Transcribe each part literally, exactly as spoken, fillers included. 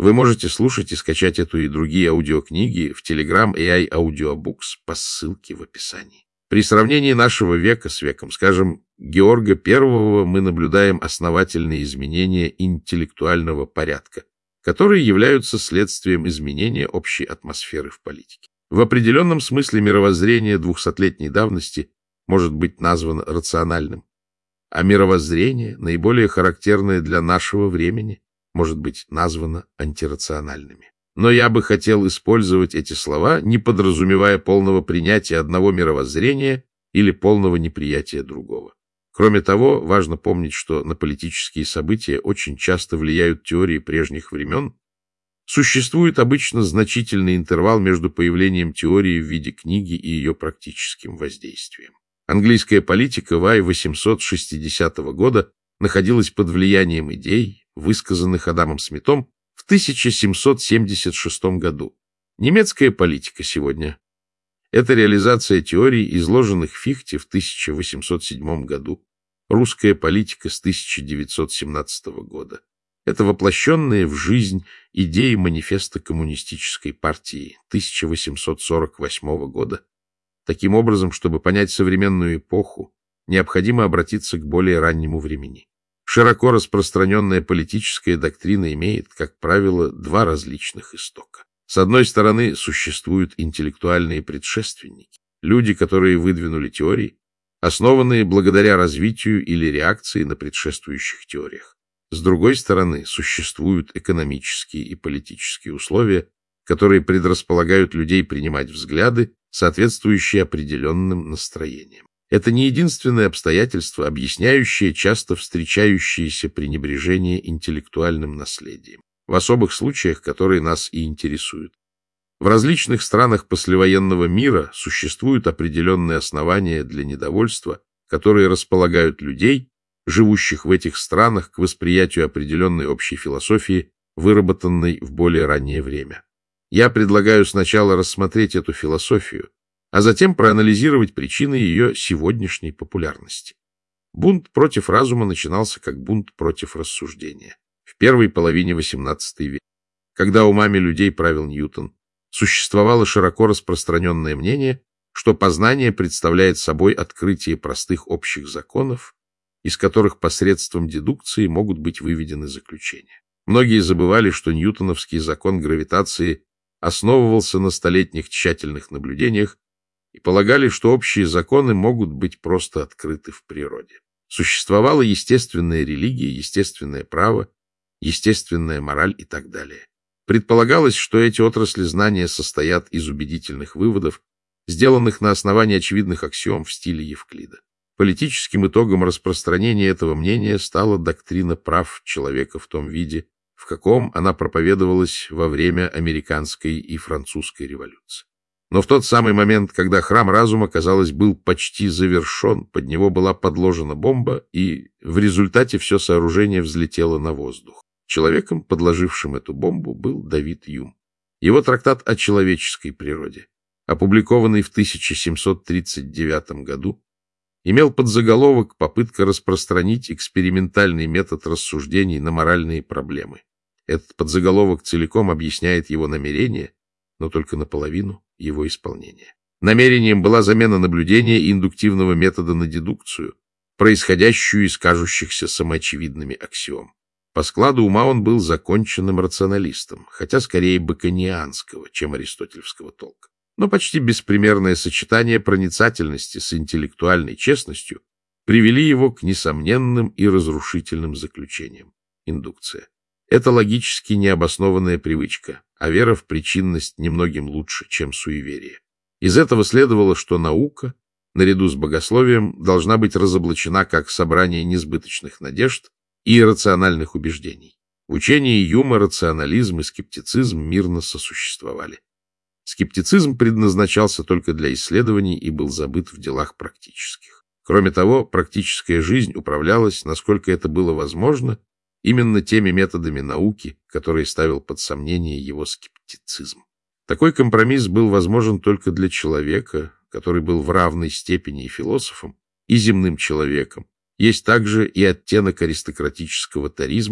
Вы можете слушать и скачать эту и другие аудиокниги в Telegram эй ай Audiobooks по ссылке в описании. При сравнении нашего века с веком, скажем, Георга Первого, мы наблюдаем основательные изменения интеллектуального порядка, которые являются следствием изменения общей атмосферы в политике. В определенном смысле мировоззрение двухсотлетней давности может быть названо рациональным, а мировоззрение, наиболее характерное для нашего времени, может быть названо антирациональными. Но я бы хотел использовать эти слова, не подразумевая полного принятия одного мировоззрения или полного неприятия другого. Кроме того, важно помнить, что на политические события очень часто влияют теории прежних времен. Существует обычно значительный интервал между появлением теории в виде книги и ее практическим воздействием. Английская политика в ай восемьсот шестидесятого года находилась под влиянием идей, высказанных Адамом Смитом в тысяча семьсот семьдесят шестом году. Немецкая политика сегодня — это реализация теорий, изложенных Фихте в тысяча восемьсот седьмом году, русская политика с тысяча девятьсот семнадцатого года. Это воплощенные в жизнь идеи манифеста Коммунистической партии тысяча восемьсот сорок восьмого года. Таким образом, чтобы понять современную эпоху, необходимо обратиться к более раннему времени. Широко распространенная политическая доктрина имеет, как правило, два различных истока. С одной стороны, существуют интеллектуальные предшественники, люди, которые выдвинули теории, основанные благодаря развитию или реакции на предшествующих теориях. С другой стороны, существуют экономические и политические условия, которые предрасполагают людей принимать взгляды, соответствующие определенным настроениям. Это не единственное обстоятельство, объясняющее часто встречающееся пренебрежение интеллектуальным наследием, в особых случаях, которые нас и интересуют. В различных странах послевоенного мира существуют определенные основания для недовольства, которые располагают людей, живущих в этих странах, к восприятию определенной общей философии, выработанной в более раннее время. Я предлагаю сначала рассмотреть эту философию, а затем проанализировать причины ее сегодняшней популярности. Бунт против разума начинался как бунт против рассуждения. В первой половине восемнадцатого века, когда умами людей правил Ньютон, существовало широко распространенное мнение, что познание представляет собой открытие простых общих законов, из которых посредством дедукции могут быть выведены заключения. Многие забывали, что ньютоновский закон гравитации основывался на столетних тщательных наблюдениях и полагали, что общие законы могут быть просто открыты в природе. Существовала естественная религия, естественное право, естественная мораль и так далее. Предполагалось, что эти отрасли знания состоят из убедительных выводов, сделанных на основании очевидных аксиом в стиле Евклида. Политическим итогом распространения этого мнения стала доктрина прав человека в том виде, в каком она проповедовалась во время американской и французской революции. Но в тот самый момент, когда храм разума, казалось, был почти завершен, под него была подложена бомба, и в результате все сооружение взлетело на воздух. Человеком, подложившим эту бомбу, был Давид Юм. Его трактат о человеческой природе, опубликованный в тысяча семьсот тридцать девятом году, имел подзаголовок «Попытка распространить экспериментальный метод рассуждений на моральные проблемы». Этот подзаголовок целиком объясняет его намерение, но только наполовину его исполнения. Намерением была замена наблюдения индуктивного метода на дедукцию, происходящую из кажущихся самоочевидными аксиом. По складу ума он был законченным рационалистом, хотя скорее баконианского, чем аристотелевского толка. Но почти беспримерное сочетание проницательности с интеллектуальной честностью привели его к несомненным и разрушительным заключениям. Индукция. Это логически необоснованная привычка, а вера в причинность немногим лучше, чем суеверие. Из этого следовало, что наука, наряду с богословием, должна быть разоблачена как собрание несбыточных надежд и иррациональных убеждений. В учении Юма рационализм и скептицизм мирно сосуществовали. Скептицизм предназначался только для исследований и был забыт в делах практических. Кроме того, практическая жизнь управлялась, насколько это было возможно, именно теми методами науки, которые ставил под сомнение его скептицизм. Такой компромисс был возможен только для человека, который был в равной степени и философом, и земным человеком. Есть также и оттенок аристократического таризма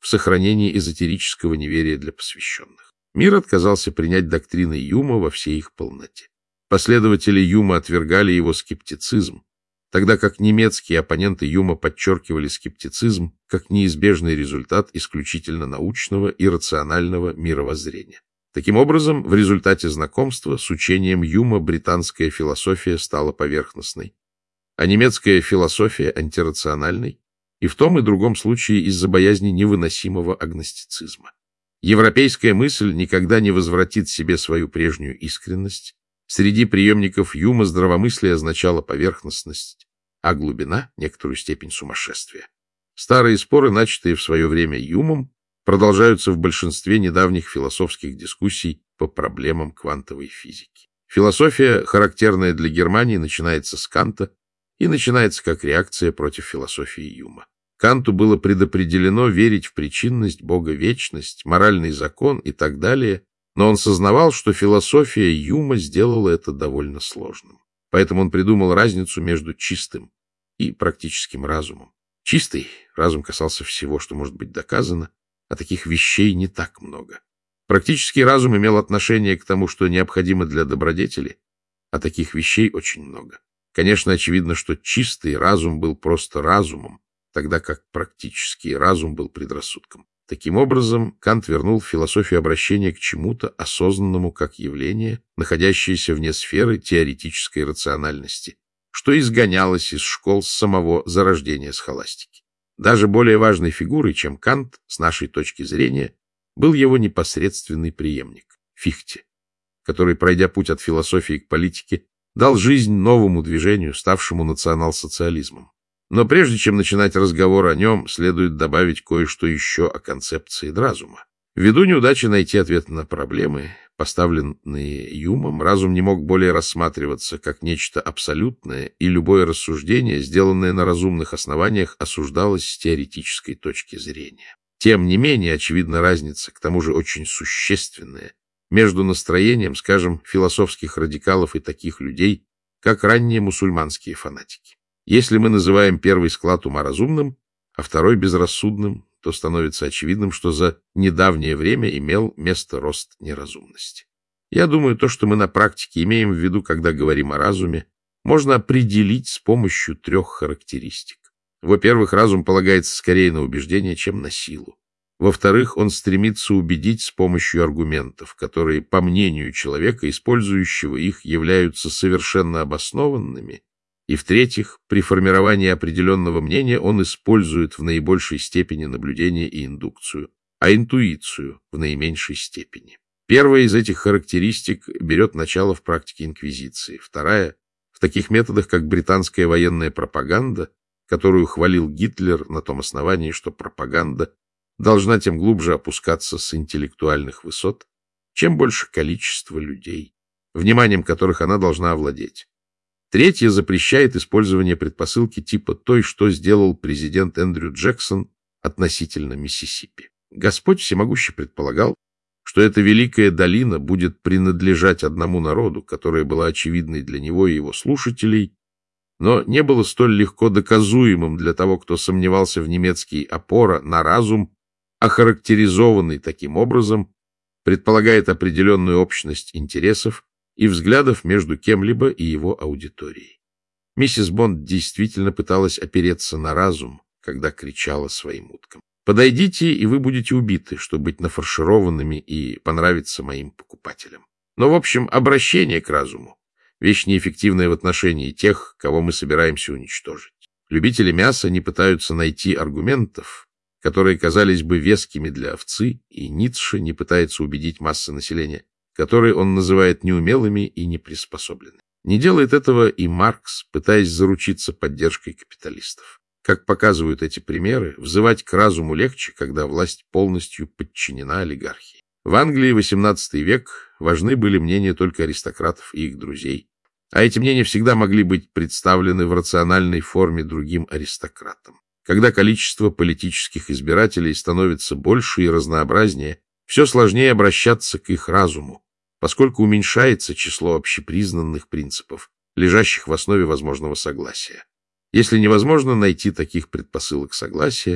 в сохранении эзотерического неверия для посвященных. Мир отказался принять доктрины Юма во всей их полноте. Последователи Юма отвергали его скептицизм, тогда как немецкие оппоненты Юма подчеркивали скептицизм как неизбежный результат исключительно научного и рационального мировоззрения. Таким образом, в результате знакомства с учением Юма британская философия стала поверхностной, а немецкая философия — антирациональной, и в том и другом случае из-за боязни невыносимого агностицизма. Европейская мысль никогда не возвратит себе свою прежнюю искренность. Среди преемников Юма здравомыслие означало поверхностность, а глубина — некоторую степень сумасшествия. Старые споры, начатые в свое время Юмом, продолжаются в большинстве недавних философских дискуссий по проблемам квантовой физики. Философия, характерная для Германии, начинается с Канта и начинается как реакция против философии Юма. Канту было предопределено верить в причинность, боговечность, моральный закон и так далее, но он сознавал, что философия Юма сделала это довольно сложным. Поэтому он придумал разницу между чистым и практическим разумом. Чистый разум касался всего, что может быть доказано, а таких вещей не так много. Практический разум имел отношение к тому, что необходимо для добродетели, а таких вещей очень много. Конечно, очевидно, что чистый разум был просто разумом, тогда как практический разум был предрассудком. Таким образом, Кант вернул в философию обращение к чему-то осознанному как явление, находящееся вне сферы теоретической рациональности, что изгонялось из школ с самого зарождения схоластики. Даже более важной фигурой, чем Кант, с нашей точки зрения, был его непосредственный преемник — Фихте, который, пройдя путь от философии к политике, дал жизнь новому движению, ставшему национал-социализмом. Но прежде чем начинать разговор о нем, следует добавить кое-что еще о концепции разума. Ввиду неудачи найти ответ на проблемы, поставленные Юмом, разум не мог более рассматриваться как нечто абсолютное, и любое рассуждение, сделанное на разумных основаниях, осуждалось с теоретической точки зрения. Тем не менее, очевидна разница, к тому же очень существенная, между настроением, скажем, философских радикалов и таких людей, как ранние мусульманские фанатики. Если мы называем первый склад ума разумным, а второй безрассудным, то становится очевидным, что за недавнее время имел место рост неразумности. Я думаю, то, что мы на практике имеем в виду, когда говорим о разуме, можно определить с помощью трех характеристик. Во-первых, разум полагается скорее на убеждение, чем на силу. Во-вторых, он стремится убедить с помощью аргументов, которые, по мнению человека, использующего их, являются совершенно обоснованными. И, в-третьих, при формировании определенного мнения он использует в наибольшей степени наблюдение и индукцию, а интуицию в наименьшей степени. Первая из этих характеристик берет начало в практике инквизиции. Вторая — в таких методах, как британская военная пропаганда, которую хвалил Гитлер на том основании, что пропаганда должна тем глубже опускаться с интеллектуальных высот, чем больше количество людей, вниманием которых она должна овладеть. Третье запрещает использование предпосылки типа той, что сделал президент Эндрю Джексон относительно Миссисипи. Господь всемогущий предполагал, что эта великая долина будет принадлежать одному народу, которая была очевидной для него и его слушателей, но не было столь легко доказуемым для того, кто сомневался в немецкий опора на разум, охарактеризованный таким образом, предполагает определенную общность интересов и взглядов между кем-либо и его аудиторией. Миссис Бонд действительно пыталась опереться на разум, когда кричала своим уткам: «Подойдите, и вы будете убиты, чтобы быть нафаршированными и понравиться моим покупателям». Но, в общем, обращение к разуму — вещь неэффективная в отношении тех, кого мы собираемся уничтожить. Любители мяса не пытаются найти аргументов, которые казались бы вескими для овцы, и Ницше не пытается убедить массы населения, которые он называет неумелыми и неприспособленными. Не делает этого и Маркс, пытаясь заручиться поддержкой капиталистов. Как показывают эти примеры, взывать к разуму легче, когда власть полностью подчинена олигархии. В Англии восемнадцатый век важны были мнения только аристократов и их друзей, а эти мнения всегда могли быть представлены в рациональной форме другим аристократам. Когда количество политических избирателей становится больше и разнообразнее, все сложнее обращаться к их разуму, поскольку уменьшается число общепризнанных принципов, лежащих в основе возможного согласия. Если невозможно найти таких предпосылок согласия,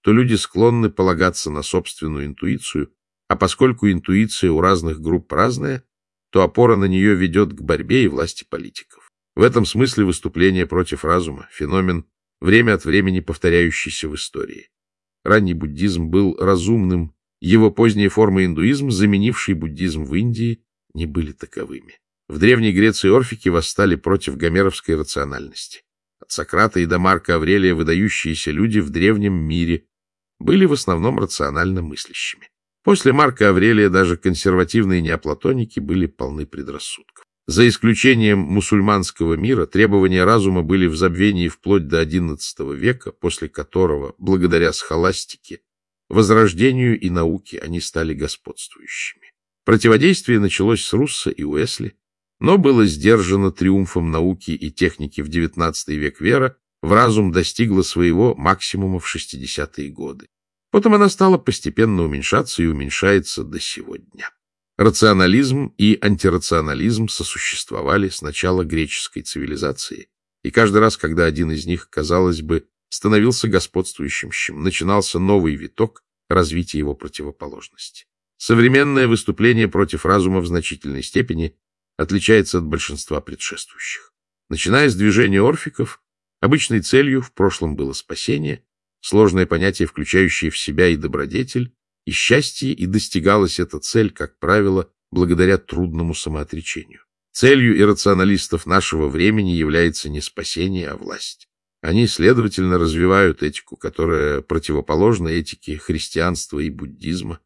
то люди склонны полагаться на собственную интуицию, а поскольку интуиция у разных групп разная, то опора на нее ведет к борьбе и власти политиков. В этом смысле выступление против разума — феномен, время от времени повторяющийся в истории. Ранний буддизм был разумным, его поздние формы индуизм, заменивший буддизм в Индии, не были таковыми. В Древней Греции орфики восстали против гомеровской рациональности. От Сократа и до Марка Аврелия выдающиеся люди в древнем мире были в основном рационально мыслящими. После Марка Аврелия даже консервативные неоплатоники были полны предрассудков. За исключением мусульманского мира, требования разума были в забвении вплоть до одиннадцатого века, после которого, благодаря схоластике, возрождению и науке, они стали господствующими. Противодействие началось с Руссо и Уэсли, но было сдержано триумфом науки и техники в девятнадцатый век. Вера в разум достигла своего максимума в шестидесятые годы. Потом она стала постепенно уменьшаться и уменьшается до сегодня. Рационализм и антирационализм сосуществовали с начала греческой цивилизации, и каждый раз, когда один из них, казалось бы, становился господствующим, начинался новый виток развития его противоположности. Современное выступление против разума в значительной степени отличается от большинства предшествующих. Начиная с движения орфиков, обычной целью в прошлом было спасение, сложное понятие, включающее в себя и добродетель, и счастье, и достигалась эта цель, как правило, благодаря трудному самоотречению. Целью иррационалистов нашего времени является не спасение, а власть. Они, следовательно, развивают этику, которая противоположна этике христианства и буддизма.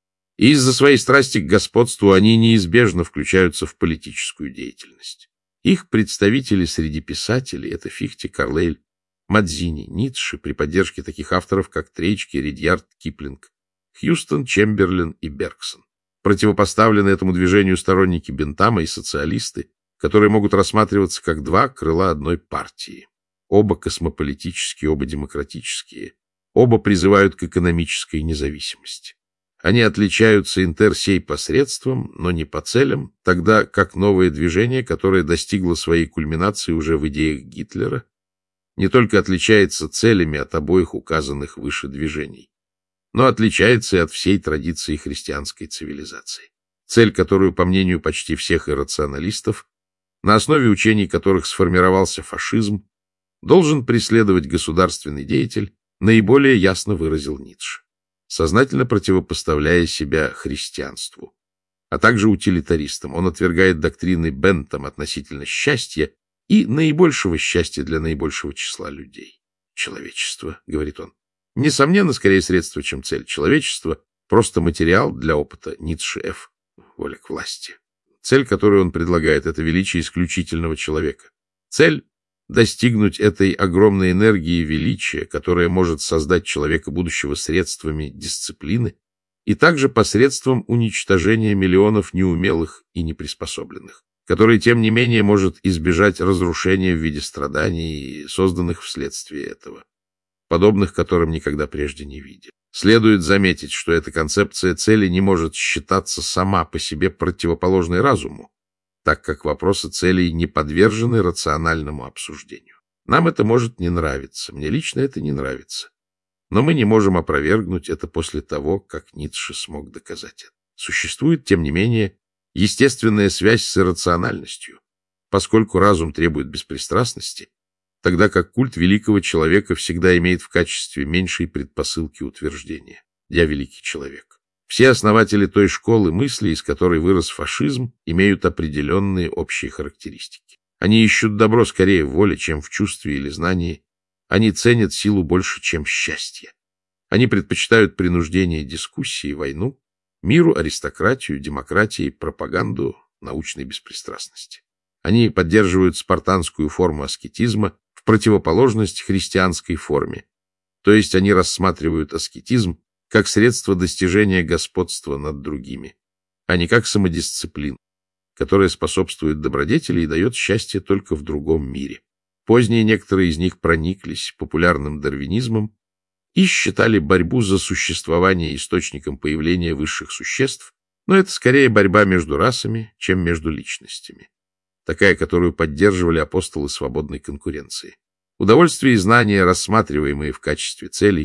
И из-за своей страсти к господству они неизбежно включаются в политическую деятельность. Их представители среди писателей — это Фихте, Карлейль, Мадзини, Ницше, при поддержке таких авторов, как Трейчке, Ридьярд, Киплинг, Хьюстон, Чемберлен и Бергсон. Противопоставлены этому движению сторонники Бентама и социалисты, которые могут рассматриваться как два крыла одной партии. Оба космополитические, оба демократические, оба призывают к экономической независимости. Они отличаются интер сей посредством, но не по целям, тогда как новое движение, которое достигло своей кульминации уже в идеях Гитлера, не только отличается целями от обоих указанных выше движений, но отличается и от всей традиции христианской цивилизации. Цель, которую, по мнению почти всех иррационалистов, на основе учений которых сформировался фашизм, должен преследовать государственный деятель, наиболее ясно выразил Ницше, сознательно противопоставляя себя христианству, а также утилитаристам. Он отвергает доктрины Бентама относительно счастья и наибольшего счастья для наибольшего числа людей. Человечество, говорит он, несомненно, скорее средство, чем цель. Человечество — просто материал для опыта. Ницше Ф. Воля к власти. Цель, которую он предлагает, — это величие исключительного человека. Цель — достигнуть этой огромной энергии величия, которая может создать человека будущего средствами дисциплины и также посредством уничтожения миллионов неумелых и неприспособленных, который, тем не менее, может избежать разрушения в виде страданий, созданных вследствие этого, подобных которым никогда прежде не видел. Следует заметить, что эта концепция цели не может считаться сама по себе противоположной разуму, так как вопросы целей не подвержены рациональному обсуждению. Нам это может не нравиться, мне лично это не нравится, но мы не можем опровергнуть это после того, как Ницше смог доказать это. Существует, тем не менее, естественная связь с иррациональностью, поскольку разум требует беспристрастности, тогда как культ великого человека всегда имеет в качестве меньшей предпосылки утверждения «я великий человек». Все основатели той школы мысли, из которой вырос фашизм, имеют определенные общие характеристики. Они ищут добро скорее в воле, чем в чувстве или знании. Они ценят силу больше, чем счастье. Они предпочитают принуждение дискуссии, войну, миру, аристократию, демократии, пропаганду научной беспристрастности. Они поддерживают спартанскую форму аскетизма в противоположность христианской форме, то есть они рассматривают аскетизм как средство достижения господства над другими, а не как самодисциплину, которая способствует добродетели и дает счастье только в другом мире. Поздние некоторые из них прониклись популярным дарвинизмом и считали борьбу за существование источником появления высших существ, но это скорее борьба между расами, чем между личностями, такая, которую поддерживали апостолы свободной конкуренции. Удовольствие и знания, рассматриваемые в качестве целей,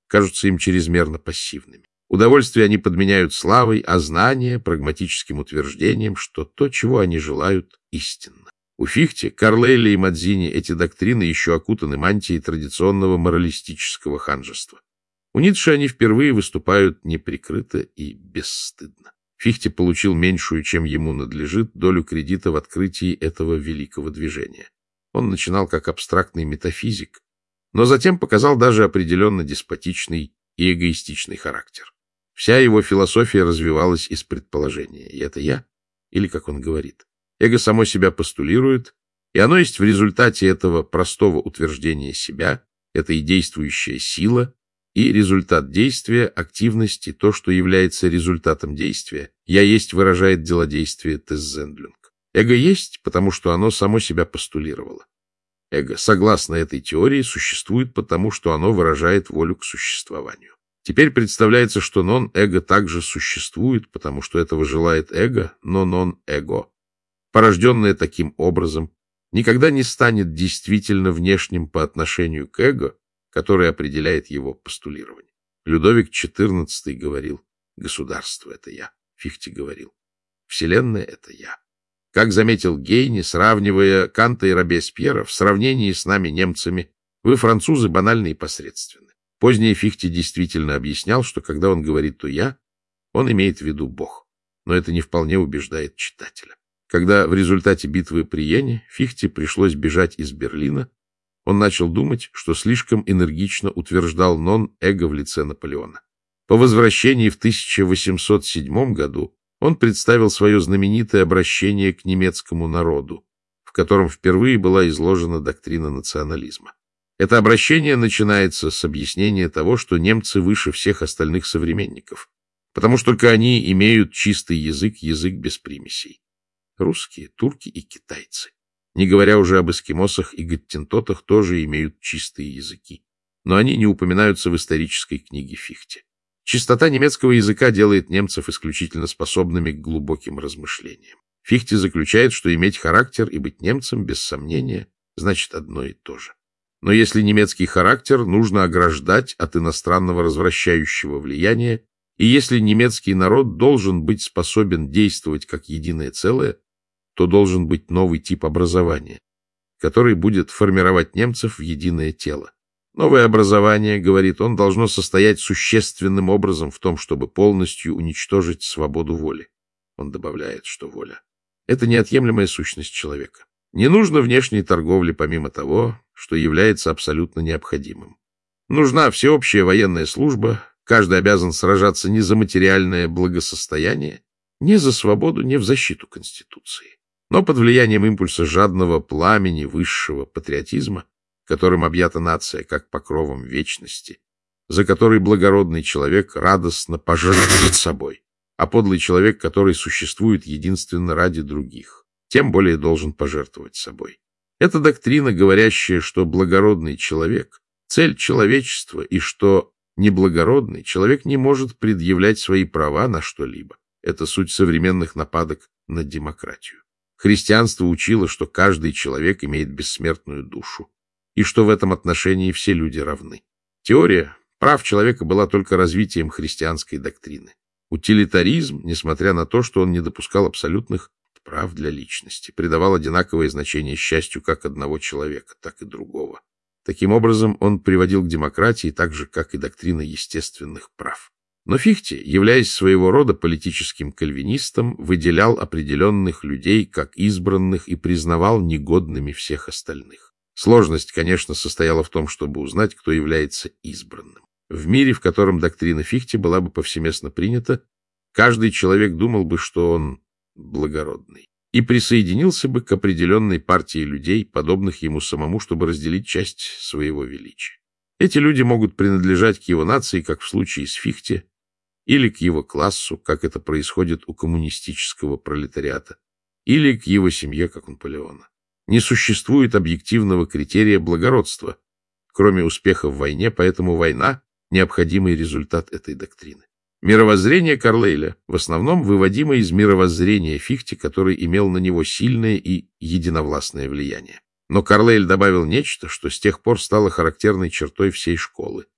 кажутся им чрезмерно пассивными. Удовольствие они подменяют славой, а знание — прагматическим утверждением, что то, чего они желают, истинно. У Фихте, Карлейля и Мадзини эти доктрины еще окутаны мантией традиционного моралистического ханжества. У Ницше они впервые выступают неприкрыто и бесстыдно. Фихте получил меньшую, чем ему надлежит, долю кредита в открытии этого великого движения. Он начинал как абстрактный метафизик, но затем показал даже определенно деспотичный и эгоистичный характер. Вся его философия развивалась из предположения. И это я? Или, как он говорит, эго само себя постулирует, и оно есть в результате этого простого утверждения себя, это и действующая сила, и результат действия, активности, то, что является результатом действия. Я есть выражает делодействие Теззендлюнг. Эго есть, потому что оно само себя постулировало. Эго, согласно этой теории, существует потому, что оно выражает волю к существованию. Теперь представляется, что нон-эго также существует, потому что этого желает эго, но нон-эго, порожденное таким образом, никогда не станет действительно внешним по отношению к эго, который определяет его постулирование. Людовик четырнадцатый говорил: «Государство — это я». Фихте говорил: «Вселенная — это я». Как заметил Гейне, сравнивая Канта и Робеспьера, в сравнении с нами, немцами, вы, французы, банальны и посредственны. Позднее Фихте действительно объяснял, что когда он говорит «то я», он имеет в виду Бог. Но это не вполне убеждает читателя. Когда в результате битвы при Йене Фихте пришлось бежать из Берлина, он начал думать, что слишком энергично утверждал нон-эго в лице Наполеона. По возвращении в тысяча восемьсот седьмом году он представил свое знаменитое обращение к немецкому народу, в котором впервые была изложена доктрина национализма. Это обращение начинается с объяснения того, что немцы выше всех остальных современников, потому что только они имеют чистый язык, язык без примесей. Русские, турки и китайцы, не говоря уже об эскимосах и гаттентотах, тоже имеют чистые языки, но они не упоминаются в исторической книге Фихте. Чистота немецкого языка делает немцев исключительно способными к глубоким размышлениям. Фихте заключает, что иметь характер и быть немцем, без сомнения, значит одно и то же. Но если немецкий характер нужно ограждать от иностранного развращающего влияния, и если немецкий народ должен быть способен действовать как единое целое, то должен быть новый тип образования, который будет формировать немцев в единое тело. Новое образование, говорит он, должно состоять существенным образом в том, чтобы полностью уничтожить свободу воли. Он добавляет, что воля — это неотъемлемая сущность человека. Не нужно внешней торговли помимо того, что является абсолютно необходимым. Нужна всеобщая военная служба, каждый обязан сражаться не за материальное благосостояние, не за свободу, не в защиту Конституции, но под влиянием импульса жадного пламени высшего патриотизма, которым объята нация как покровом вечности, за который благородный человек радостно пожертвует собой, а подлый человек, который существует единственно ради других, тем более должен пожертвовать собой. Это доктрина, говорящая, что благородный человек — цель человечества, и что неблагородный человек не может предъявлять свои права на что-либо. Это суть современных нападок на демократию. Христианство учило, что каждый человек имеет бессмертную душу, и что в этом отношении все люди равны. Теория прав человека была только развитием христианской доктрины. Утилитаризм, несмотря на то, что он не допускал абсолютных прав для личности, придавал одинаковое значение счастью как одного человека, так и другого. Таким образом, он приводил к демократии так же, как и доктрина естественных прав. Но Фихте, являясь своего рода политическим кальвинистом, выделял определенных людей как избранных и признавал негодными всех остальных. Сложность, конечно, состояла в том, чтобы узнать, кто является избранным. В мире, в котором доктрина Фихте была бы повсеместно принята, каждый человек думал бы, что он благородный, и присоединился бы к определенной партии людей, подобных ему самому, чтобы разделить часть своего величия. Эти люди могут принадлежать к его нации, как в случае с Фихте, или к его классу, как это происходит у коммунистического пролетариата, или к его семье, как у Наполеона. Не существует объективного критерия благородства, кроме успеха в войне, поэтому война — необходимый результат этой доктрины. Мировоззрение Карлейля в основном выводимо из мировоззрения Фихте, который имел на него сильное и единовластное влияние. Но Карлейль добавил нечто, что с тех пор стало характерной чертой всей школы.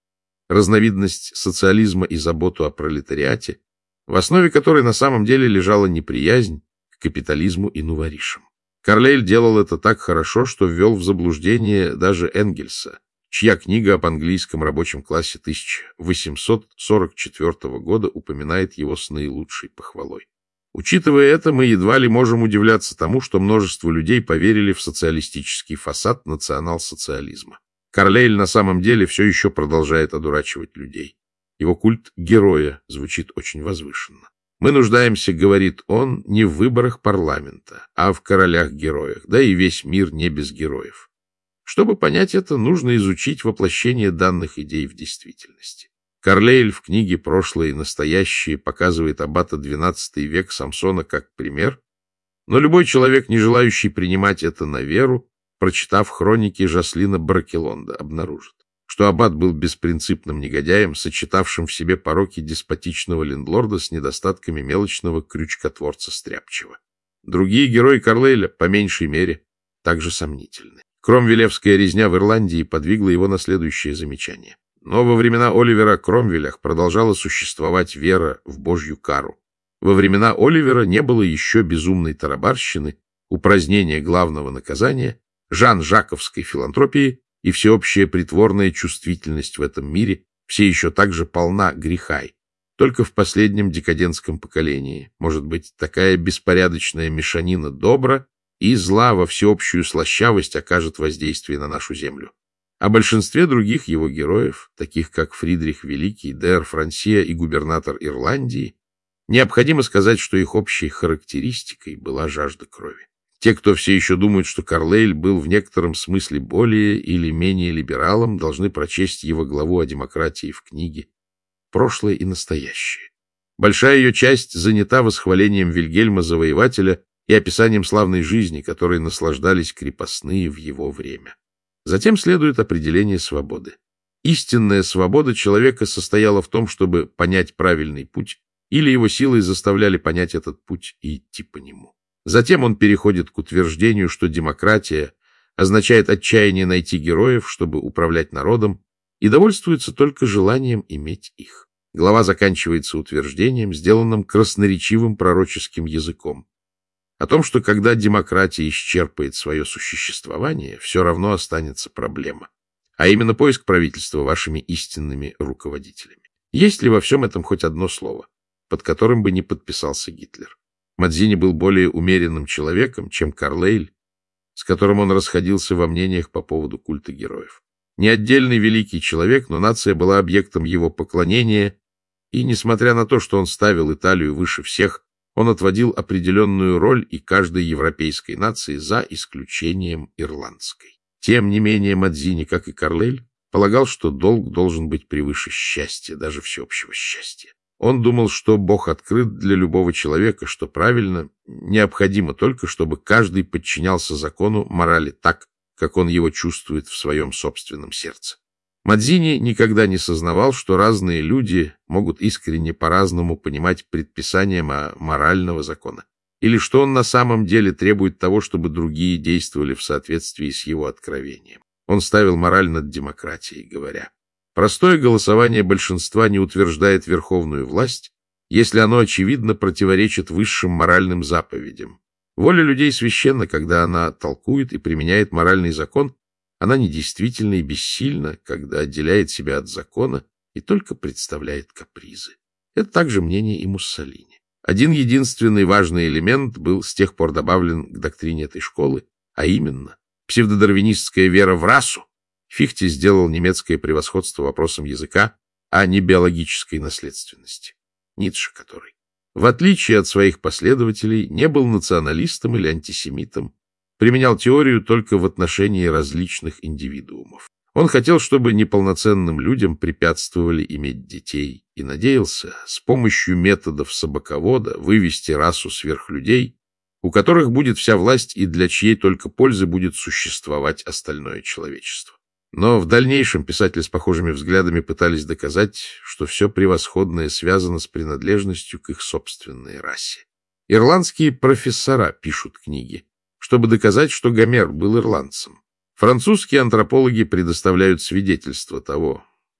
разновидность социализма и заботу о пролетариате, в основе которой на самом деле лежала неприязнь к капитализму и нуворишам. Карлейль делал это так хорошо, что ввел в заблуждение даже Энгельса, чья книга об английском рабочем классе тысяча восемьсот сорок четвёртого года упоминает его с наилучшей похвалой. Учитывая это, мы едва ли можем удивляться тому, что множество людей поверили в социалистический фасад национал-социализма. Карлейль на самом деле все еще продолжает одурачивать людей. Его культ героя звучит очень возвышенно. Мы нуждаемся, говорит он, не в выборах парламента, а в королях-героях, да и весь мир не без героев. Чтобы понять это, нужно изучить воплощение данных идей в действительности. Карлейль в книге «Прошлое и настоящее» показывает аббата двенадцатый век Самсона как пример, но любой человек, не желающий принимать это на веру, прочитав хроники Жаслина Бракелонда, обнаружит, что аббат был беспринципным негодяем, сочетавшим в себе пороки деспотичного лендлорда с недостатками мелочного крючкотворца стряпчего. Другие герои Карлейля, по меньшей мере, также сомнительны. Кромвелевская резня в Ирландии подвигла его на следующее замечание. Но во времена Оливера Кромвелях продолжала существовать вера в Божью кару. Во времена Оливера не было еще безумной тарабарщины, упразднения главного наказания, жан-жаковской филантропии, и всеобщая притворная чувствительность в этом мире все еще так же полна греха. Только в последнем декадентском поколении, может быть, такая беспорядочная мешанина добра и зла во всеобщую слащавость окажет воздействие на нашу землю. О большинстве других его героев, таких как Фридрих Великий, Д'Эр Франсиа и губернатор Ирландии, необходимо сказать, что их общей характеристикой была жажда крови. Те, кто все еще думают, что Карлейль был в некотором смысле более или менее либералом, должны прочесть его главу о демократии в книге «Прошлое и настоящее». Большая ее часть занята восхвалением Вильгельма Завоевателя и описанием славной жизни, которой наслаждались крепостные в его время. Затем следует определение свободы. Истинная свобода человека состояла в том, чтобы понять правильный путь, или его силой заставляли понять этот путь и идти по нему. Затем он переходит к утверждению, что демократия означает отчаяние найти героев, чтобы управлять народом, и довольствуется только желанием иметь их. Глава заканчивается утверждением, сделанным красноречивым пророческим языком, о том, что когда демократия исчерпает свое существование, все равно останется проблема, а именно поиск правительства вашими истинными руководителями. Есть ли во всем этом хоть одно слово, под которым бы не подписался Гитлер? Мадзини был более умеренным человеком, чем Карлейль, с которым он расходился во мнениях по поводу культа героев. Не отдельный великий человек, но нация была объектом его поклонения, и, несмотря на то, что он ставил Италию выше всех, он отводил определенную роль и каждой европейской нации за исключением ирландской. Тем не менее Мадзини, как и Карлейль, полагал, что долг должен быть превыше счастья, даже всеобщего счастья. Он думал, что Бог открыт для любого человека, что правильно, необходимо только, чтобы каждый подчинялся закону морали так, как он его чувствует в своем собственном сердце. Мадзини никогда не сознавал, что разные люди могут искренне по-разному понимать предписания морального закона, или что он на самом деле требует того, чтобы другие действовали в соответствии с его откровением. Он ставил мораль над демократией, говоря: простое голосование большинства не утверждает верховную власть, если оно очевидно противоречит высшим моральным заповедям. Воля людей священна, когда она толкует и применяет моральный закон. Она недействительна и бессильна, когда отделяет себя от закона и только представляет капризы. Это также мнение и Муссолини. Один единственный важный элемент был с тех пор добавлен к доктрине этой школы, а именно псевдодарвинистская вера в расу. Фихте сделал немецкое превосходство вопросом языка, а не биологической наследственности. Ницше который, в отличие от своих последователей, не был националистом или антисемитом, применял теорию только в отношении различных индивидуумов. Он хотел, чтобы неполноценным людям препятствовали иметь детей, и надеялся с помощью методов собаковода вывести расу сверхлюдей, у которых будет вся власть и для чьей только пользы будет существовать остальное человечество. Но в дальнейшем писатели с похожими взглядами пытались доказать, что все превосходное связано с принадлежностью к их собственной расе. Ирландские профессора пишут книги, чтобы доказать, что Гомер был ирландцем. Французские антропологи предоставляют свидетельство того,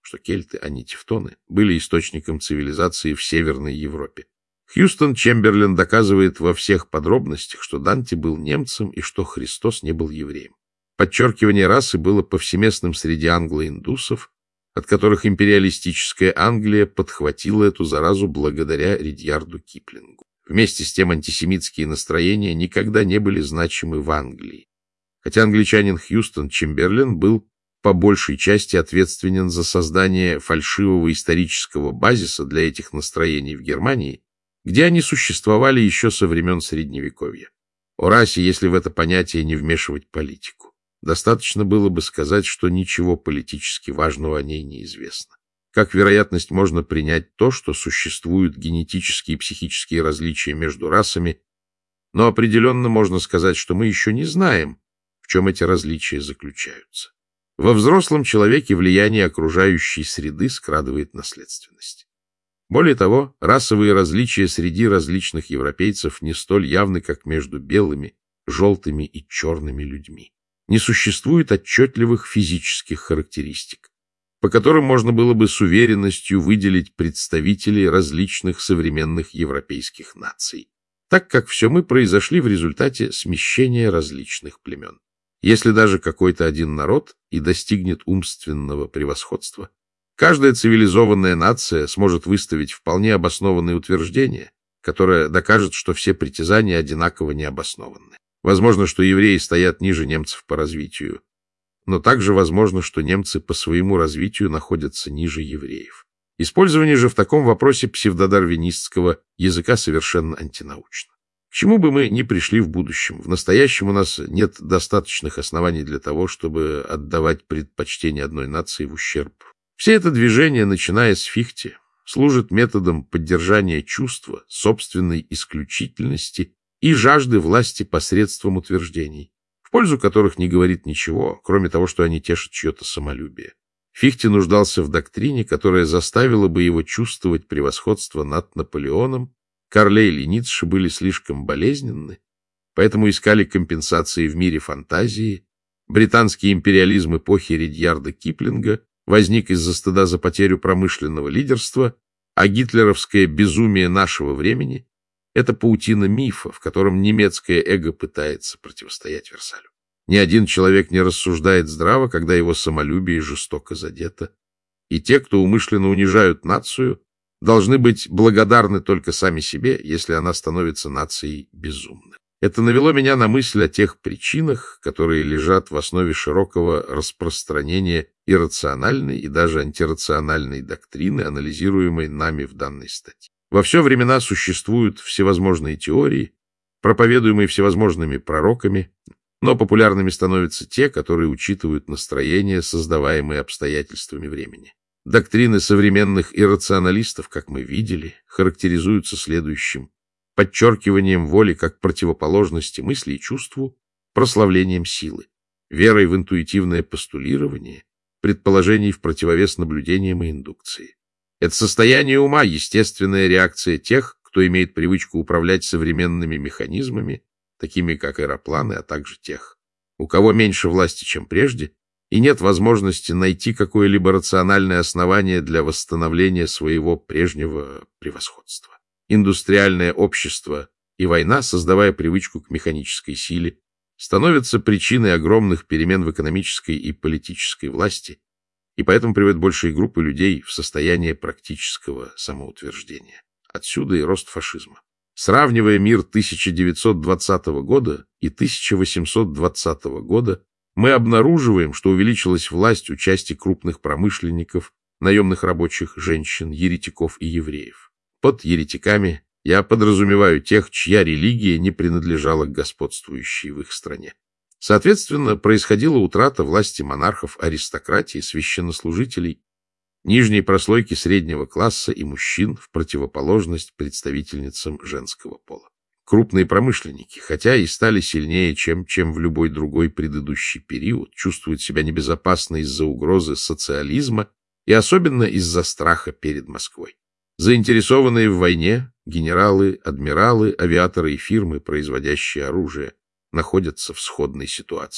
что кельты, а не тевтоны, были источником цивилизации в Северной Европе. Хьюстон Чемберлен доказывает во всех подробностях, что Данте был немцем и что Христос не был евреем. Подчеркивание расы было повсеместным среди англо-индусов, от которых империалистическая Англия подхватила эту заразу благодаря Ридьярду Киплингу. Вместе с тем антисемитские настроения никогда не были значимы в Англии. Хотя англичанин Хьюстон Чемберлен был по большей части ответственен за создание фальшивого исторического базиса для этих настроений в Германии, где они существовали еще со времен Средневековья. О расе, если в это понятие не вмешивать политику. Достаточно было бы сказать, что ничего политически важного о ней не известно. Как вероятность можно принять то, что существуют генетические и психические различия между расами, но определенно можно сказать, что мы еще не знаем, в чем эти различия заключаются. Во взрослом человеке влияние окружающей среды скрадывает наследственность. Более того, расовые различия среди различных европейцев не столь явны, как между белыми, желтыми и черными людьми. Не существует отчетливых физических характеристик, по которым можно было бы с уверенностью выделить представителей различных современных европейских наций, так как все мы произошли в результате смещения различных племен. Если даже какой-то один народ и достигнет умственного превосходства, каждая цивилизованная нация сможет выставить вполне обоснованное утверждение, которое докажет, что все притязания одинаково необоснованы. Возможно, что евреи стоят ниже немцев по развитию, но также возможно, что немцы по своему развитию находятся ниже евреев. Использование же в таком вопросе псевдодарвинистского языка совершенно антинаучно. К чему бы мы ни пришли в будущем, в настоящем у нас нет достаточных оснований для того, чтобы отдавать предпочтение одной нации в ущерб. Все это движение, начиная с Фихте, служит методом поддержания чувства собственной исключительности и жажды власти посредством утверждений, в пользу которых не говорит ничего, кроме того, что они тешат чье-то самолюбие. Фихте нуждался в доктрине, которая заставила бы его чувствовать превосходство над Наполеоном. Карлейль и Ницше были слишком болезненны, поэтому искали компенсации в мире фантазии. Британский империализм эпохи Ридьярда Киплинга возник из-за стыда за потерю промышленного лидерства, а гитлеровское безумие нашего времени — это паутина мифа, в котором немецкое эго пытается противостоять Версалю. Ни один человек не рассуждает здраво, когда его самолюбие жестоко задето, и те, кто умышленно унижают нацию, должны быть благодарны только сами себе, если она становится нацией безумной. Это навело меня на мысль о тех причинах, которые лежат в основе широкого распространения иррациональной и даже антирациональной доктрины, анализируемой нами в данной статье. Во все времена существуют всевозможные теории, проповедуемые всевозможными пророками, но популярными становятся те, которые учитывают настроения, создаваемые обстоятельствами времени. Доктрины современных иррационалистов, как мы видели, характеризуются следующим: подчеркиванием воли как противоположности мысли и чувству, прославлением силы, верой в интуитивное постулирование, предположений в противовес наблюдениям и индукции. Это состояние ума — естественная реакция тех, кто имеет привычку управлять современными механизмами, такими как аэропланы, а также тех, у кого меньше власти, чем прежде, и нет возможности найти какое-либо рациональное основание для восстановления своего прежнего превосходства. Индустриальное общество и война, создавая привычку к механической силе, становятся причиной огромных перемен в экономической и политической власти, и поэтому приводят большие группы людей в состояние практического самоутверждения. Отсюда и рост фашизма. Сравнивая мир тысяча девятьсот двадцатого года и тысяча восемьсот двадцатого года, мы обнаруживаем, что увеличилась власть у части крупных промышленников, наемных рабочих, женщин, еретиков и евреев. Под еретиками я подразумеваю тех, чья религия не принадлежала к господствующей в их стране. Соответственно, происходила утрата власти монархов, аристократии, священнослужителей, нижней прослойки среднего класса и мужчин в противоположность представительницам женского пола. Крупные промышленники, хотя и стали сильнее, чем, чем в любой другой предыдущий период, чувствуют себя небезопасно из-за угрозы социализма и особенно из-за страха перед Москвой. Заинтересованные в войне генералы, адмиралы, авиаторы и фирмы, производящие оружие, находятся в сходной ситуации.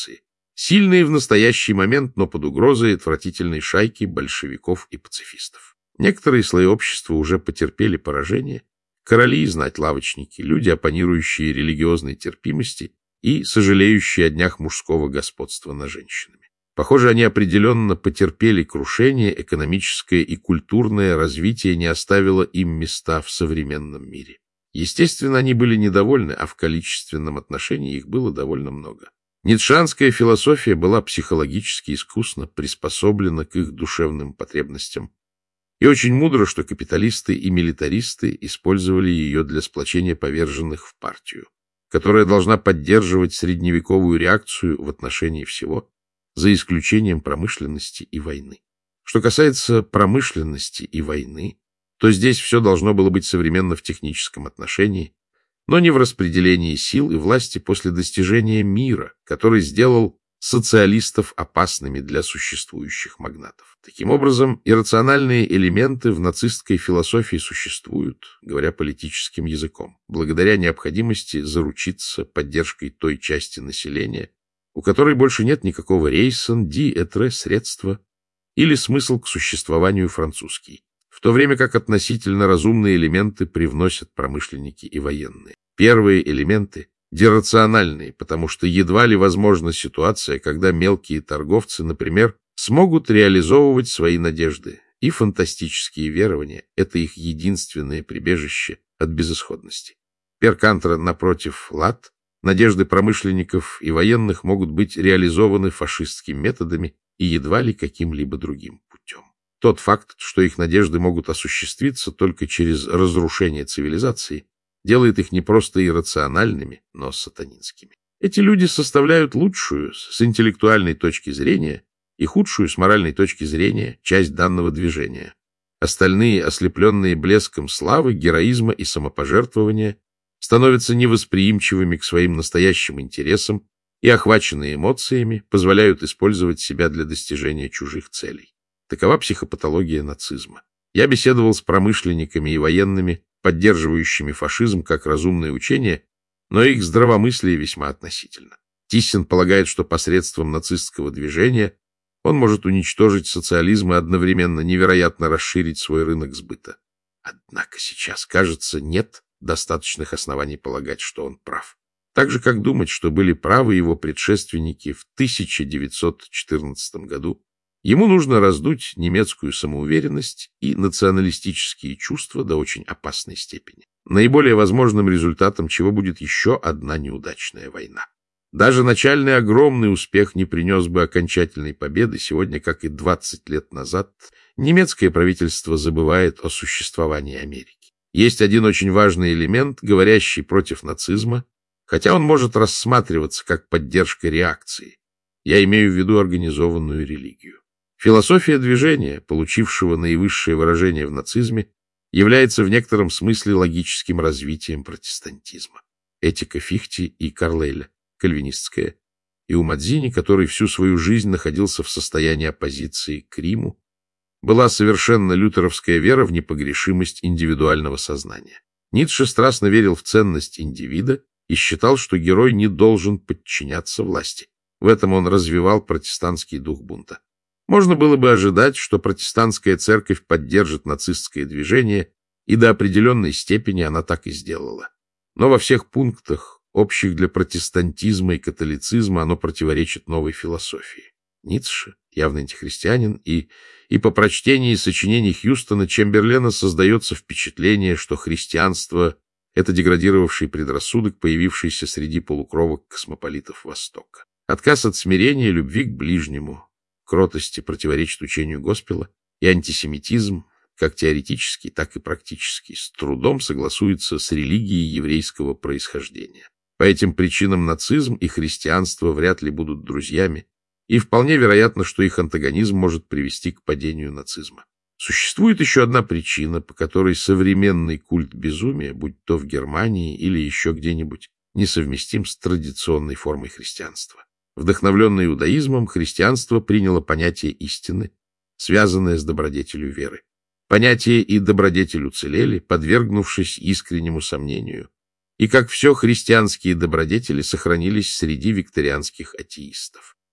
Сильные в настоящий момент, но под угрозой отвратительной шайки большевиков и пацифистов. Некоторые слои общества уже потерпели поражение. Короли и знать-лавочники, люди, оппонирующие религиозной терпимости и сожалеющие о днях мужского господства над женщинами. Похоже, они определенно потерпели крушение, экономическое и культурное развитие не оставило им места в современном мире. Естественно, они были недовольны, а в количественном отношении их было довольно много. Ницшеанская философия была психологически искусно приспособлена к их душевным потребностям. И очень мудро, что капиталисты и милитаристы использовали ее для сплочения поверженных в партию, которая должна поддерживать средневековую реакцию в отношении всего, за исключением промышленности и войны. Что касается промышленности и войны, то здесь все должно было быть современно в техническом отношении, но не в распределении сил и власти после достижения мира, который сделал социалистов опасными для существующих магнатов. Таким образом, иррациональные элементы в нацистской философии существуют, говоря политическим языком, благодаря необходимости заручиться поддержкой той части населения, у которой больше нет никакого рейсон, ди, этре, средства или смысл к существованию французский, в то время как относительно разумные элементы привносят промышленники и военные. Первые элементы деррациональные, потому что едва ли возможна ситуация, когда мелкие торговцы, например, смогут реализовывать свои надежды, и фантастические верования – это их единственное прибежище от безысходности. Per contra, напротив, лат, надежды промышленников и военных могут быть реализованы фашистскими методами и едва ли каким-либо другим путем. Тот факт, что их надежды могут осуществиться только через разрушение цивилизации, делает их не просто иррациональными, но сатанинскими. Эти люди составляют лучшую с интеллектуальной точки зрения и худшую с моральной точки зрения часть данного движения. Остальные, ослепленные блеском славы, героизма и самопожертвования, становятся невосприимчивыми к своим настоящим интересам и, охваченные эмоциями, позволяют использовать себя для достижения чужих целей. Такова психопатология нацизма. Я беседовал с промышленниками и военными, поддерживающими фашизм как разумное учение, но их здравомыслие весьма относительно. Тиссен полагает, что посредством нацистского движения он может уничтожить социализм и одновременно невероятно расширить свой рынок сбыта. Однако сейчас, кажется, нет достаточных оснований полагать, что он прав. Так же, как думать, что были правы его предшественники в тысяча девятьсот четырнадцатом году, ему нужно раздуть немецкую самоуверенность и националистические чувства до очень опасной степени, наиболее возможным результатом чего будет еще одна неудачная война. Даже начальный огромный успех не принес бы окончательной победы. Сегодня, как и двадцать лет назад, немецкое правительство забывает о существовании Америки. Есть один очень важный элемент, говорящий против нацизма, хотя он может рассматриваться как поддержка реакции. Я имею в виду организованную религию. Философия движения, получившего наивысшее выражение в нацизме, является в некотором смысле логическим развитием протестантизма. Этика Фихте и Карлейля, кальвинистская, и у Мадзини, который всю свою жизнь находился в состоянии оппозиции к Риму, была совершенно лютеровская вера в непогрешимость индивидуального сознания. Ницше страстно верил в ценность индивида и считал, что герой не должен подчиняться власти. В этом он развивал протестантский дух бунта. Можно было бы ожидать, что протестантская церковь поддержит нацистское движение, и до определенной степени она так и сделала. Но во всех пунктах, общих для протестантизма и католицизма, оно противоречит новой философии. Ницше, явный антихристианин, и, и по прочтении сочинений Хьюстона Чемберлена создается впечатление, что христианство — это деградировавший предрассудок, появившийся среди полукровок космополитов Востока. Отказ от смирения, любви к ближнему, кротости противоречит учению Госпела, и антисемитизм, как теоретический, так и практический, с трудом согласуется с религией еврейского происхождения. По этим причинам нацизм и христианство вряд ли будут друзьями, и вполне вероятно, что их антагонизм может привести к падению нацизма. Существует еще одна причина, по которой современный культ безумия, будь то в Германии или еще где-нибудь, несовместим с традиционной формой христианства. Вдохновленное иудаизмом, христианство приняло понятие истины, связанное с добродетелью веры. Понятие и добродетель уцелели, подвергнувшись искреннему сомнению, и, как все христианские добродетели, сохранились среди викторианских атеистов.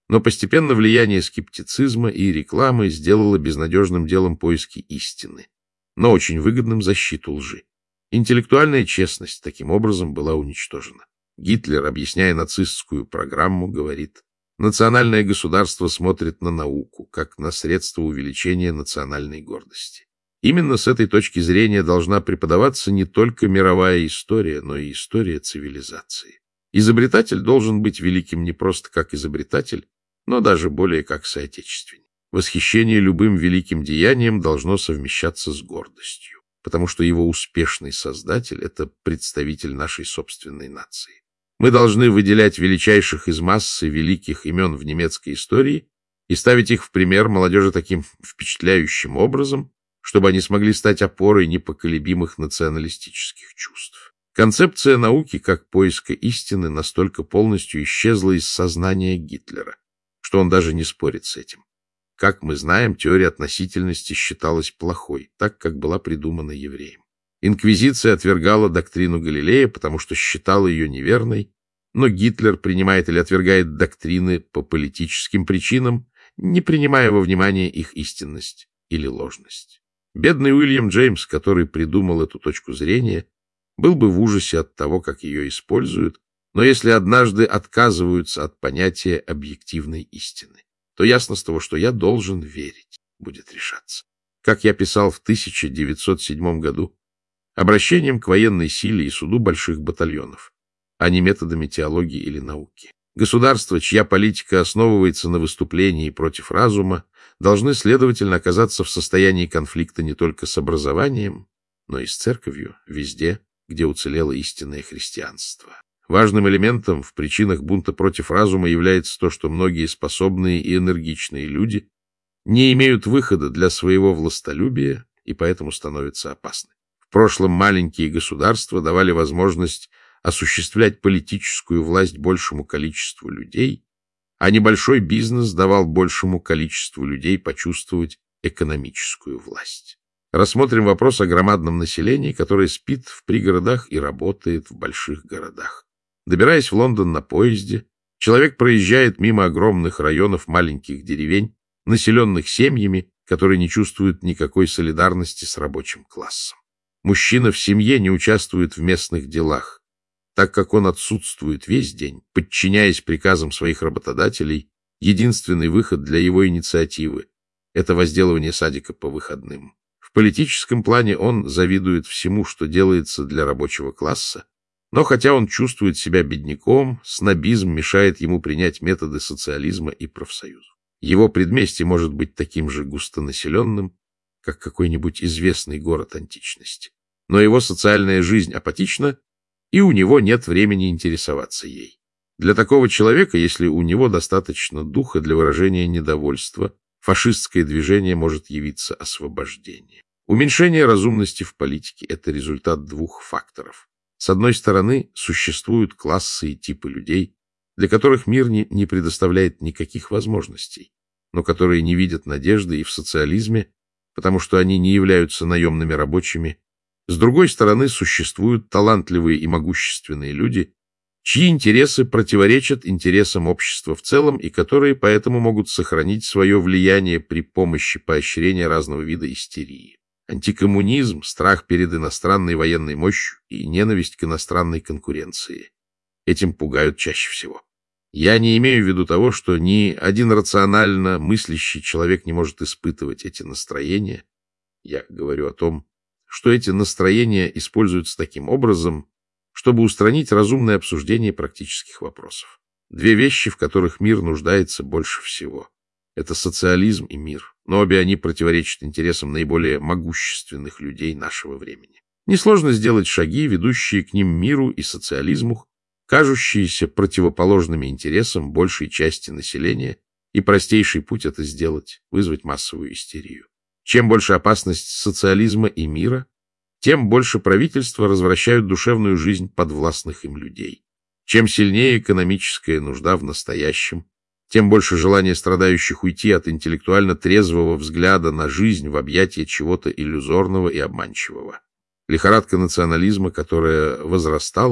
Но постепенно влияние скептицизма и рекламы сделало безнадежным делом поиски истины, но очень выгодным защиту лжи. Интеллектуальная честность таким образом была уничтожена. Гитлер, объясняя нацистскую программу, говорит: национальное государство смотрит на науку, как на средство увеличения национальной гордости. Именно с этой точки зрения должна преподаваться не только мировая история, но и история цивилизации. Изобретатель должен быть великим не просто как изобретатель, но даже более как соотечественник. Восхищение любым великим деянием должно совмещаться с гордостью, потому что его успешный создатель — это представитель нашей собственной нации. Мы должны выделять величайших из массы великих имен в немецкой истории и ставить их в пример молодежи таким впечатляющим образом, чтобы они смогли стать опорой непоколебимых националистических чувств. Концепция науки как поиска истины настолько полностью исчезла из сознания Гитлера, что он даже не спорит с этим. Как мы знаем, теория относительности считалась плохой, так как была придумана евреем. Инквизиция отвергала доктрину Галилея, потому что считала ее неверной, но Гитлер принимает или отвергает доктрины по политическим причинам, не принимая во внимание их истинность или ложность. Бедный Уильям Джеймс, который придумал эту точку зрения, был бы в ужасе от того, как ее используют, но если однажды отказываются от понятия объективной истины, то ясно с того, что я должен верить, будет решаться. Как я писал в тысяча девятьсот седьмом году, обращением к военной силе и суду больших батальонов, а не методами теологии или науки. Государства, чья политика основывается на выступлении против разума, должны, следовательно, оказаться в состоянии конфликта не только с образованием, но и с церковью, везде, где уцелело истинное христианство. Важным элементом в причинах бунта против разума является то, что многие способные и энергичные люди не имеют выхода для своего властолюбия и поэтому становятся опасны. В прошлом маленькие государства давали возможность осуществлять политическую власть большему количеству людей, а небольшой бизнес давал большему количеству людей почувствовать экономическую власть. Рассмотрим вопрос о громадном населении, которое спит в пригородах и работает в больших городах. Добираясь в Лондон на поезде, человек проезжает мимо огромных районов маленьких деревень, населенных семьями, которые не чувствуют никакой солидарности с рабочим классом. Мужчина в семье не участвует в местных делах, так как он отсутствует весь день, подчиняясь приказам своих работодателей. Единственный выход для его инициативы — это возделывание садика по выходным. В политическом плане он завидует всему, что делается для рабочего класса, но хотя он чувствует себя бедняком, снобизм мешает ему принять методы социализма и профсоюзов. Его предместье может быть таким же густонаселенным, как какой-нибудь известный город античности. Но его социальная жизнь апатична, и у него нет времени интересоваться ей. Для такого человека, если у него достаточно духа для выражения недовольства, фашистское движение может явиться освобождением. Уменьшение разумности в политике – это результат двух факторов. С одной стороны, существуют классы и типы людей, для которых мир не, не предоставляет никаких возможностей, но которые не видят надежды и в социализме, потому что они не являются наемными рабочими. С другой стороны, существуют талантливые и могущественные люди, чьи интересы противоречат интересам общества в целом и которые поэтому могут сохранить свое влияние при помощи поощрения разного вида истерии. Антикоммунизм, страх перед иностранной военной мощью и ненависть к иностранной конкуренции. Этим пугают чаще всего. Я не имею в виду того, что ни один рационально мыслящий человек не может испытывать эти настроения. Я говорю о том, что эти настроения используются таким образом, чтобы устранить разумное обсуждение практических вопросов. Две вещи, в которых мир нуждается больше всего. Это социализм и мир, но обе они противоречат интересам наиболее могущественных людей нашего времени. Несложно сделать шаги, ведущие к ним миру и социализму, кажущиеся противоположными интересам большей части населения, и простейший путь это сделать — вызвать массовую истерию. Чем больше опасность социализма и мира, тем больше правительства развращают душевную жизнь подвластных им людей. Чем сильнее экономическая нужда в настоящем, тем больше желание страдающих уйти от интеллектуально трезвого взгляда на жизнь в объятия чего-то иллюзорного и обманчивого. Лихорадка национализма, которая возрастала,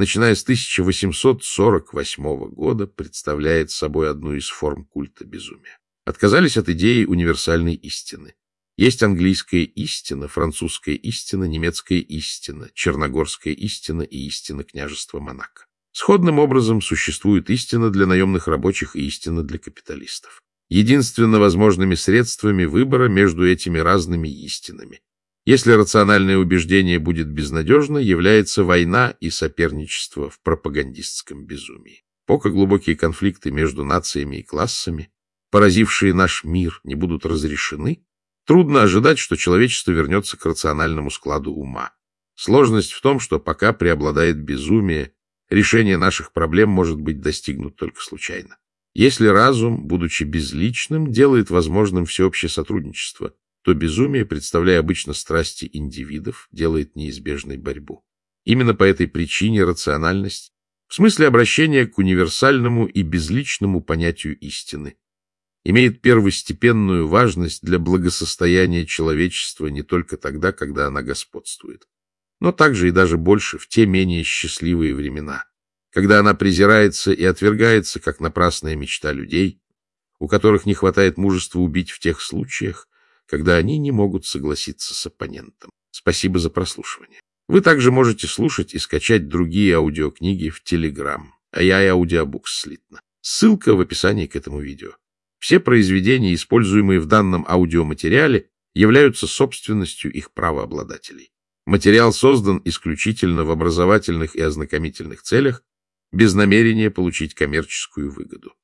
начиная с тысяча восемьсот сорок восьмого года, представляет собой одну из форм культа безумия. Отказались от идеи универсальной истины. Есть английская истина, французская истина, немецкая истина, черногорская истина и истина княжества Монако. Сходным образом существует истина для наемных рабочих и истина для капиталистов. Единственно возможными средствами выбора между этими разными истинами, если рациональное убеждение будет безнадежно, является война и соперничество в пропагандистском безумии. Пока глубокие конфликты между нациями и классами, поразившие наш мир, не будут разрешены, трудно ожидать, что человечество вернется к рациональному складу ума. Сложность в том, что пока преобладает безумие, решение наших проблем может быть достигнуто только случайно. Если разум, будучи безличным, делает возможным всеобщее сотрудничество, то безумие, представляя обычно страсти индивидов, делает неизбежной борьбу. Именно по этой причине рациональность, в смысле обращения к универсальному и безличному понятию истины, имеет первостепенную важность для благосостояния человечества не только тогда, когда она господствует, но также и даже больше в те менее счастливые времена, когда она презирается и отвергается как напрасная мечта людей, у которых не хватает мужества убить в тех случаях, когда они не могут согласиться с оппонентом. Спасибо за прослушивание. Вы также можете слушать и скачать другие аудиокниги в Telegram, эй ай Audiobooks слитно. Ссылка в описании к этому видео. Все произведения, используемые в данном аудиоматериале, являются собственностью их правообладателей. Материал создан исключительно в образовательных и ознакомительных целях, без намерения получить коммерческую выгоду.